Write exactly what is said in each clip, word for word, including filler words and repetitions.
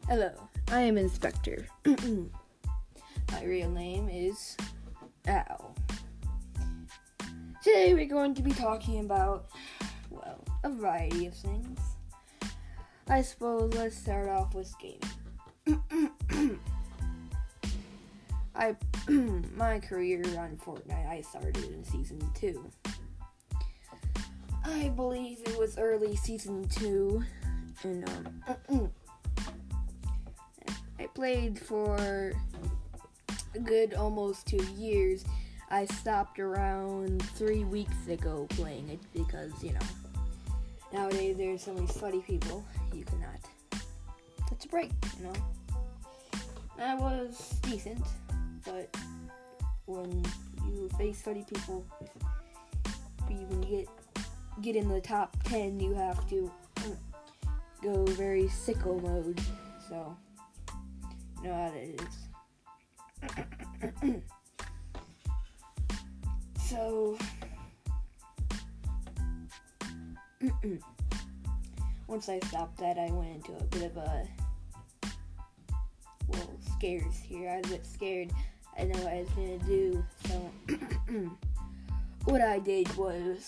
Hello, I am Inspector. My real name is Al. Today we're going to be talking about, well, a variety of things. I suppose let's start off with gaming. I, my career on Fortnite, I started in Season two. I believe it was early Season two, and, um... I played for a good almost two years. I stopped around three weeks ago playing it because, you know, nowadays there's so many sweaty people, you cannot touch a break, you know. That was decent, but when you face sweaty people, when you get, get in the top ten, you have to go very sicko mode, so... know how it is. So, once I stopped that, I went into a bit of a, well, scares here. I was a bit scared. I didn't know what I was going to do. So, what I did was,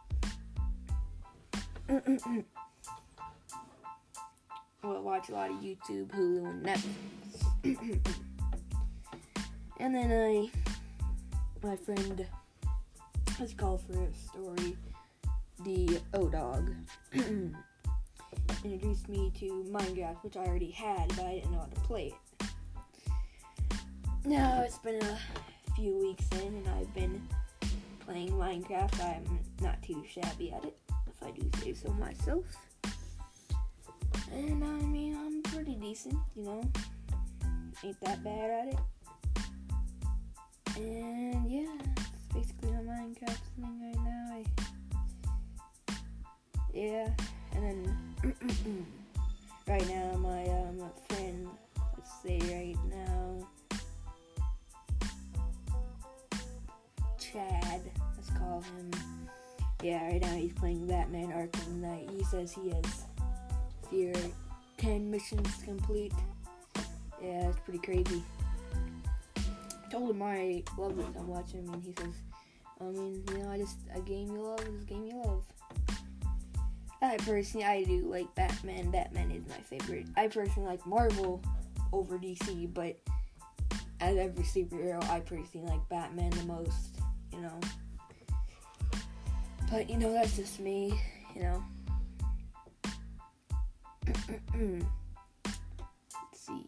well, watch a lot of YouTube, Hulu, and Netflix. And then I, my friend, has called for a story, the O-Dog, introduced me to Minecraft, which I already had, but I didn't know how to play it. Now, it's been a few weeks in, and I've been playing Minecraft. I'm not too shabby at it, if I do say so myself. And, I mean, I'm pretty decent, you know. Ain't that bad at it. And yeah, it's basically a Minecraft thing right now. I, yeah, and then right now my um friend, let's say right now, Chad, let's call him. Yeah, right now he's playing Batman Arkham Knight. He says he has fear ten missions complete. Yeah, it's pretty crazy. I told him I love it so much. I mean, he says, I mean, you know, I just, a game you love is a game you love. I personally, I do like Batman. Batman is my favorite. I personally like Marvel over D C, but as every superhero, I personally like Batman the most, you know. But, you know, that's just me, you know. Let's see.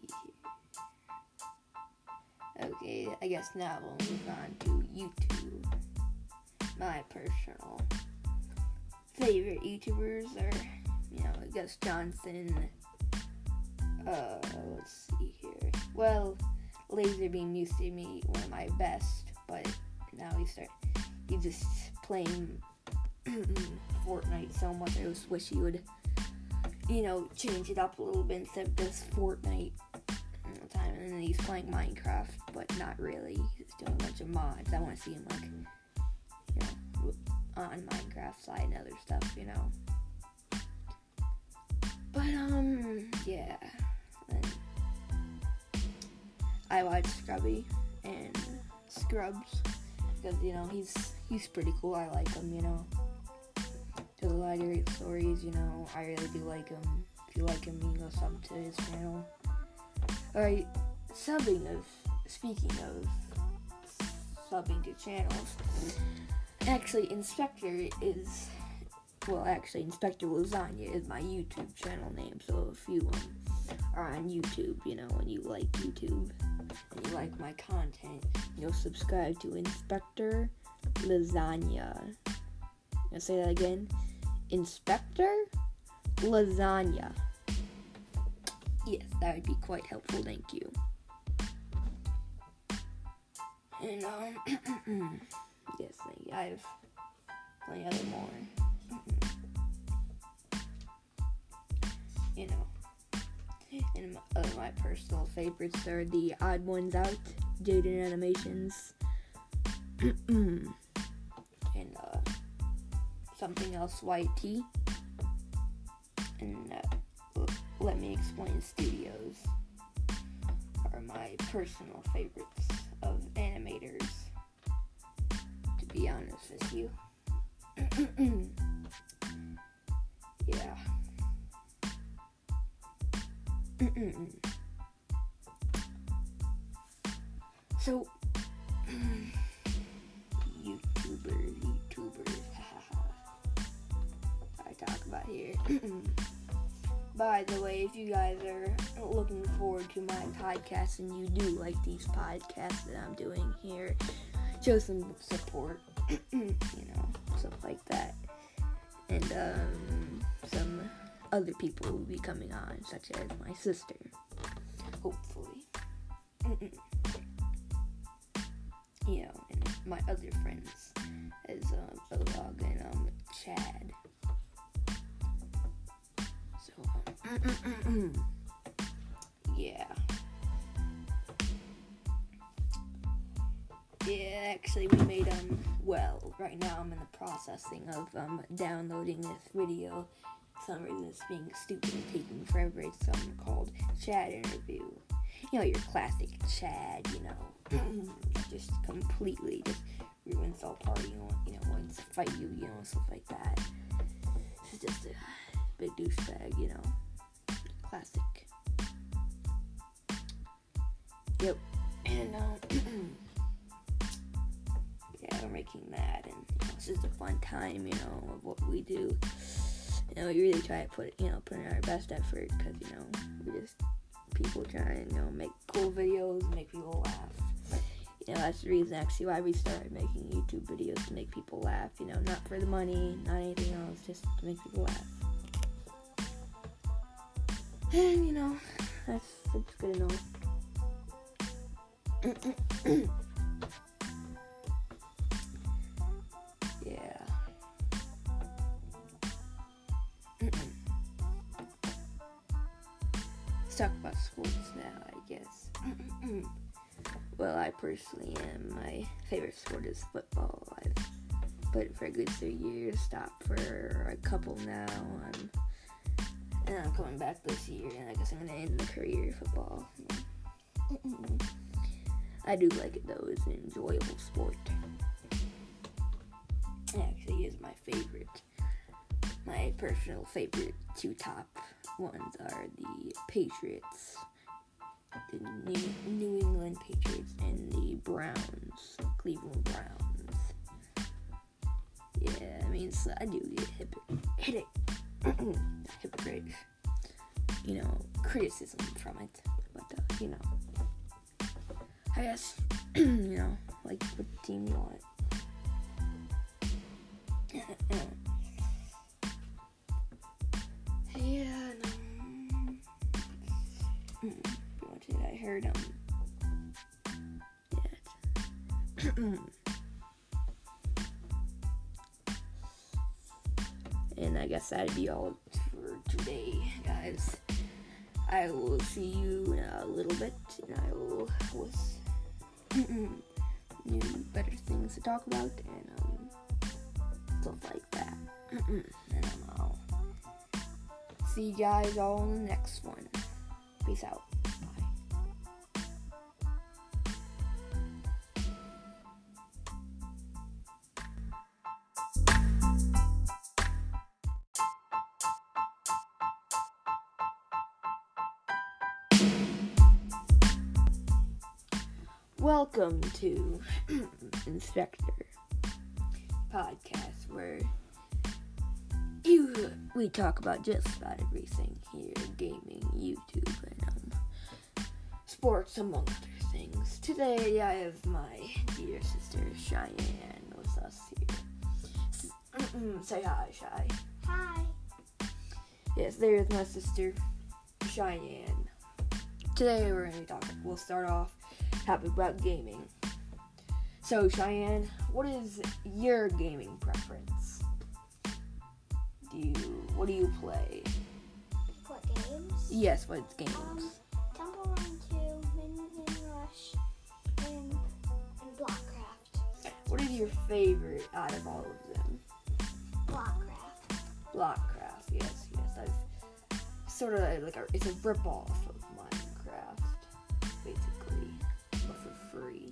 Okay, I guess now we'll move on to YouTube. My personal favorite YouTubers are, you know, I guess Johnson. Uh, let's see here. Well, Laserbeam used to be one of my best, but now he start he just playing Fortnite so much. I just wish he would, you know, change it up a little bit instead of just Fortnite all the time. And then he's playing Minecraft, but not really. He's doing a bunch of mods. I want to see him, like, you know, on Minecraft side and other stuff, you know. But, um, yeah. And I watch Scrubby and Scrubs because, you know, he's he's pretty cool. I like him, you know. Does a lot of great stories, you know. I really do like him. If you like him, you can go sub to his channel. Alright, subbing of, speaking of subbing to channels, actually, Inspector is, well, actually, Inspector Lasagna is my YouTube channel name, so if you um, are on YouTube, you know, and you like YouTube, and you like my content, you'll subscribe to Inspector Lasagna. I'll say that again. Inspector Lasagna. Yes, that would be quite helpful, thank you. And, um, yes, thank you. I have plenty other more. You know. And my, uh, my personal favorites are the Odd Ones Out, Jaden Animations, and, uh, something else Y T, and, uh, Let Me Explain Studios are my personal favorites of animators, to be honest with you. Yeah. So, YouTubers, YouTubers, I talk about here. By the way, if you guys are looking forward to my podcast and you do like these podcasts that I'm doing here, show some support, you know, stuff like that. And um, some other people will be coming on, such as my sister, hopefully. You know, and my other friends, as um, Olog and um, Chad. So, um, yeah. Yeah, actually, we made, um, well, right now I'm in the processing of, um, downloading this video. For some reason it's being stupid and taking forever. It's, um, called Chad Interview. You know, your classic Chad, you know, just completely just ruins all party, you know, you know, wants to fight you, you know, stuff like that. It's just a big douchebag, you know, classic. Yep, and, um, yeah, we're making that, and, you know, it's just a fun time, you know, of what we do. You know, we really try to put, you know, put in our best effort, because, you know, we just, people trying, you know, make cool videos, make people laugh. You know, that's the reason actually why we started making YouTube videos, to make people laugh, you know, not for the money, not anything else, just to make people laugh. And, you know, that's, that's good enough. Yeah. Let's talk about sports now, I guess. Well, I personally am. My favorite sport is football. I've played it for a good three years, stopped for a couple now, I'm, and I'm coming back this year, and I guess I'm going to end the career of football. I do like it, though. It's an enjoyable sport. It actually is my favorite. My personal favorite two top ones are the Patriots, the New, New England Patriots, and the Browns, Cleveland Browns. Yeah, I mean, so I do get hip, hit it, hypocrite, you know, criticism from it, but, uh, you know, I guess, you know, like, what team you want. Yeah, no. I heard, um, yeah. And I guess that'd be all for today, guys. I will see you in a little bit, and I will, with new, better things to talk about, and, um, stuff like that. And um, I'll see you guys all in the next one. Peace out. Welcome to Inspector Podcast, where you we talk about just about everything here: gaming, YouTube, and um, sports, among other things. Today, I have my dear sister Cheyenne with us here. Say hi, Shy. Hi. Yes, there's my sister Cheyenne. Today, we're going to talk. We'll start off. Topic about gaming. So, Cheyenne, what is your gaming preference? Do you, what do you play? What games? Yes, what games? Um, Temple Run two, Min Min Rush, and, and Blockcraft. What is your favorite out of all of them? Blockcraft. Blockcraft, yes, yes. I've sort of like a, it's a rip-off of Minecraft, basically, but for free.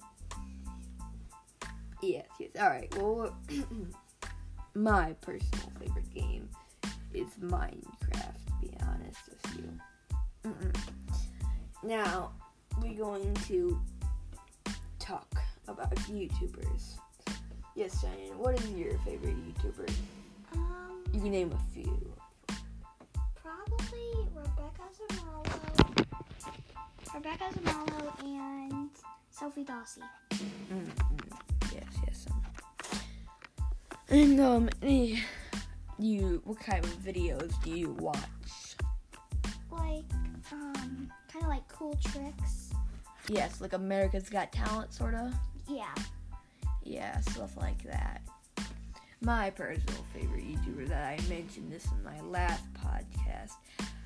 Yes, yes. All right. Well, my personal favorite game is Minecraft. To be honest with you. Mm-mm. Now we're going to talk about YouTubers. Yes, Cheyenne. What is your favorite YouTuber? Um, You can name a few. probably Rebecca Zamalo, Rebecca Zamalo, and Sophie Dawsey. Mm-mm. Yes, yes. Um, and um, eh, you what kind of videos do you watch? Like, um, kind of like cool tricks. Yes, like America's Got Talent, sorta. Yeah. Yeah, stuff like that. My personal favorite YouTuber that I mentioned this in my last podcast.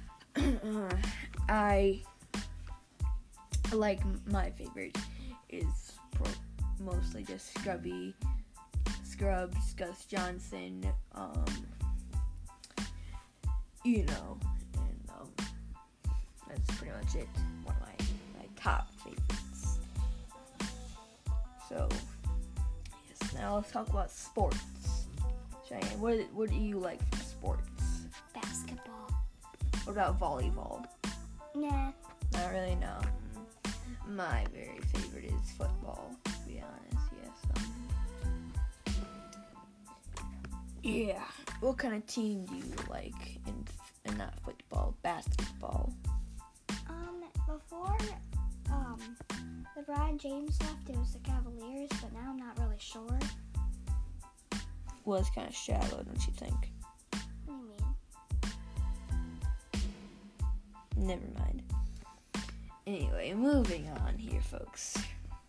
I like my favorite is pro- mostly just Scrubby, Scrubs, Gus Johnson, um, you know, and um, that's pretty much it. One of my, my top favorites. So, yes, now let's talk about sports. Cheyenne, what, what do you like from sports? Basketball. What about volleyball? Nah. Not really, no. My very favorite is football, to be honest, yes. Um, yeah. What kind of team do you like in, in not football, basketball? Um, before, um, LeBron James left, it was the Cavaliers, but now I'm not really sure. Well, it's kind of shallow, don't you think? What do you mean? Never mind. Anyway, moving on here, folks.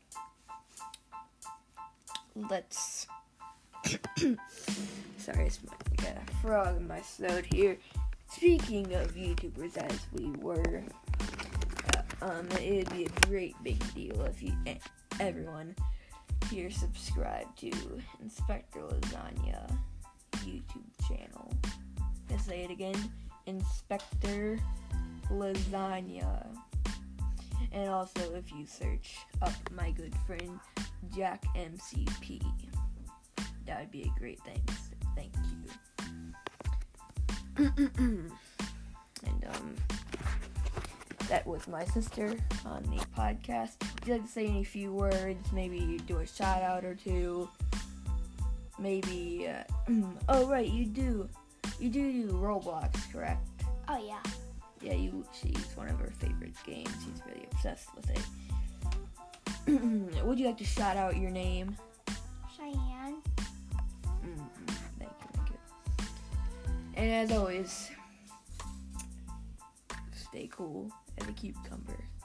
Let's... Sorry, it's my, I got a frog in my throat here. Speaking of YouTubers, as we were, uh, um, it'd be a great big deal if you, eh, everyone here subscribe to Inspector Lasagna YouTube channel. Let's say it again, Inspector Lasagna. And also if you search up my good friend Jack M C P, that would be a great thing. Thank you. And um that was my sister on the podcast. Would you like to say any few words? Maybe do a shout out or two. Maybe, uh, oh right, you do, you do do Roblox, correct? Oh, yeah. Yeah, you. She's one of her favorite games. She's really obsessed with it. Would you like to shout out your name? Cheyenne. Mm-hmm. Thank you, thank you. And as always, stay cool as a cucumber.